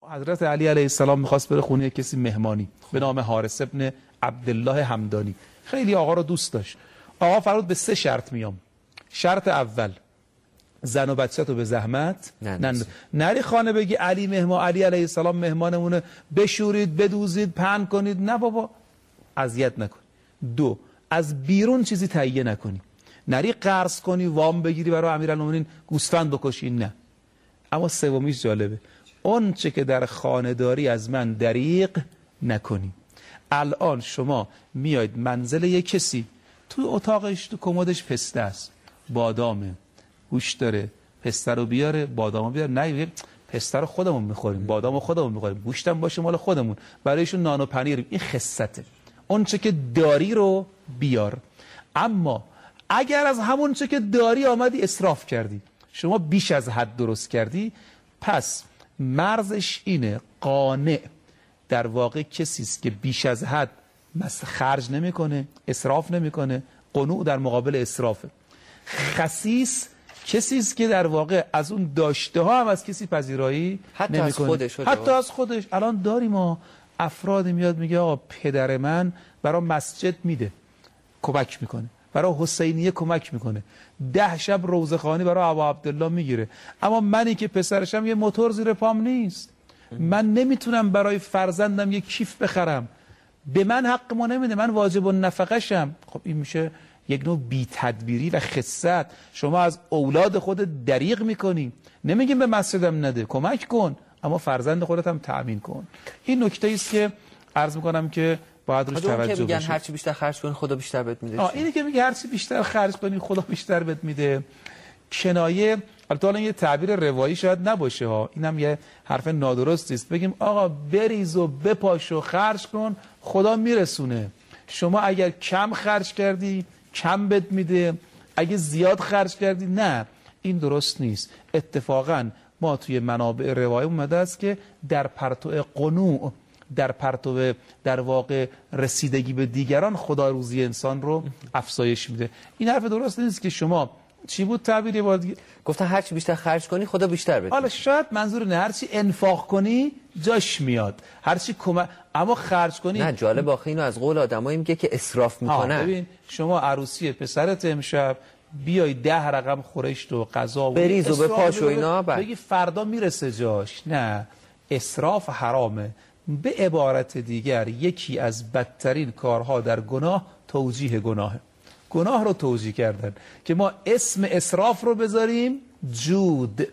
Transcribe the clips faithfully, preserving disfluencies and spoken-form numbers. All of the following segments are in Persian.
حضرت علی علیه السلام میخواست بره خونه کسی مهمانی به نام حارث ابن عبدالله همدانی. خیلی آقا رو دوست داشت. آقا فرمود به سه شرط میام. شرط اول زن و بچه تو به زحمت نه نری خانه بگی علی مهمان، علی علیه السلام مهمانمونه، بشورید بدوزید پهن کنید، نه بابا اذیت نکن. دو، از بیرون چیزی تهیه نکنی، نری قرض کنی وام بگیری برای امیرالمومنین گوسفند بکشی، نه. اما سومیش جالبه، اون چه که در خانه داری از من دریغ نکنی. الان شما میاید منزل یک کسی، تو اتاقش تو کمدش پسته است، بادامه، گوشت داره، پسته رو بیاره، بادامو بیاره، نه پسته رو خودمون میخوریم، بادامو خودمون میخوریم، گوشتم باشه مال خودمون، برایشون نان و پنیر. این خسته. اون چه که داری رو بیار. اما اگر از همون چه که داری آمدی اسراف کردی، شما بیش از حد درست کردی، پس مرزش اینه قانع در واقع کسی است که بیش از حد خرج نمیکنه، اسراف نمیکنه. قنوع در مقابل اسرافه. خسیس کسی است که در واقع از اون داشته ها هم از کسی پذیرایی حتی نمیکنه. از خودش حتی از خودش. الان داریم ما افراد میاد میگه آقا پدر من برای مسجد میده کمک میکنه، برای حسینیه کمک میکنه، ده شب روزخوانی برای ابا عبدالله میگیره، اما منی که پسرشم یه موتور زیر پام نیست، من نمیتونم برای فرزندم یه کیف بخرم، به من حق ما نمیده، من واجب النفقه‌شم. خب این میشه یک نوع بی تدبیری و خست. شما از اولاد خود دریغ میکنی. نمیگیم به مسجدم نده، کمک کن، اما فرزند خودت هم تأمین کن. این نکته است که عرض میکنم که باید روش توجه میگن بشه. هر چی بیشتر خرج کنی خدا بیشتر بهت میده. آه اینی که میگه هر چی بیشتر خرج کنی خدا بیشتر بهت میده، کنایه. البته الان یه تعبیر روایی شاید نباشه ها، اینم یه حرف نادرستی است. بگیم آقا بریز و بپاش و خرج کن خدا میرسونه. شما اگر کم خرج کردی کم بهت میده، اگه زیاد خرج کردی نه، این درست نیست. اتفاقا ما توی منابع روایی اومده است که در پرتو قنوع، در پرتو در واقع رسیدگی به دیگران خدا روزی انسان رو افزایش میده. این حرف درست نیست که شما چی بود تعبیری بود؟ گفتن هر چی بیشتر خرج کنی خدا بیشتر بده. حالا شاید منظور نه هر چی انفاق کنی جاش میاد، هر چی کم... اما خرج کنی نه. جالب آخه اینو از قول آدمایی میگه که اسراف میکنن. ببین شما عروسی پسرت امشب بیای ده رقم خورشت و غذا و بریز و بپاش و اینا بگی فردا میرسه جاش، نه، اسراف حرامه. به عبارت دیگر یکی از بدترین کارها در گناه توجیه گناهه. گناه رو توجیه کردن که ما اسم اسراف رو بذاریم جود،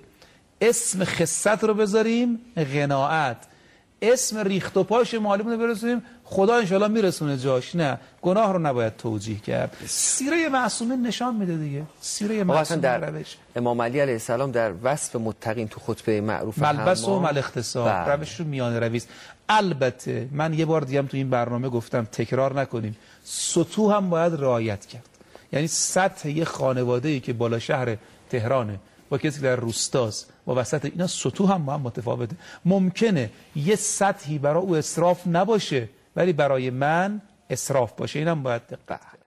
اسم خست رو بذاریم قناعت، اسم ریخت و پاش معلومه برسونیم خدا انشالله میرسونه جاش، نه، گناه رو نباید توجیه کرد. سیره معصومین نشان میده دیگه. سیره معصومین در روش امام علی علیه السلام در وصف متقین تو خطبه معروف ملبس و مل اختصاب روش رو میان رویست. البته من یه بار دیگه تو این برنامه گفتم تکرار نکنیم، سطوح هم باید رعایت کرد. یعنی سطح یه خانواده‌ای که بالا شهر تهرانه با کسی که در روستاست با وسط اینا سطوح هم با هم متفاوته. ممکنه یه سطحی برای او اسراف نباشه ولی برای من اسراف باشه. اینم باید دقت